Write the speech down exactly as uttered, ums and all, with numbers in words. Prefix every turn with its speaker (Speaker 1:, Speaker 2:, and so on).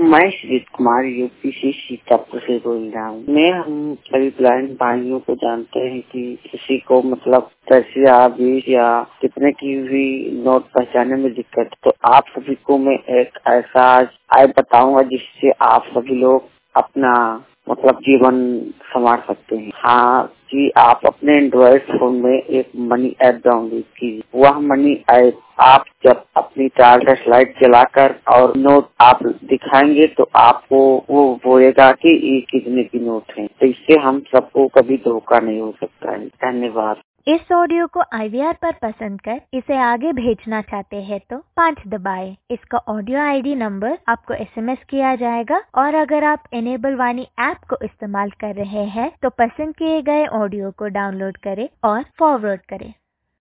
Speaker 1: मैं श्रीत कुमार यूपी से सीतापुर से बोल रहा हूँ। मैं हम सभी ब्लाइंड भाइयों को जानते हैं कि किसी को मतलब दस या बीस या कितने की भी नोट पहचानने में दिक्कत, तो आप सभी को मैं एक ऐसा ऐप बताऊंगा जिससे आप सभी लोग अपना मतलब जीवन संवार सकते हैं। हाँ कि आप अपने एंड्रॉइड फोन में एक मनी ऐप डाउनलोड कीजिए। वह मनी ऐप आप जब अपनी चार्जर स्लाइड चलाकर और नोट आप दिखाएंगे तो आपको वो बोलेगा कि ये कितने की नोट है। तो इससे हम सबको कभी धोखा नहीं हो सकता है। धन्यवाद।
Speaker 2: इस ऑडियो को आई वी आर पर पसंद कर इसे आगे भेजना चाहते हैं तो पाँच दबाएं। इसका ऑडियो आई डी नंबर आपको एस एम एस किया जाएगा और अगर आप इनेबल वाणी ऐप को इस्तेमाल कर रहे हैं तो पसंद किए गए ऑडियो को डाउनलोड करें और फॉरवर्ड करें।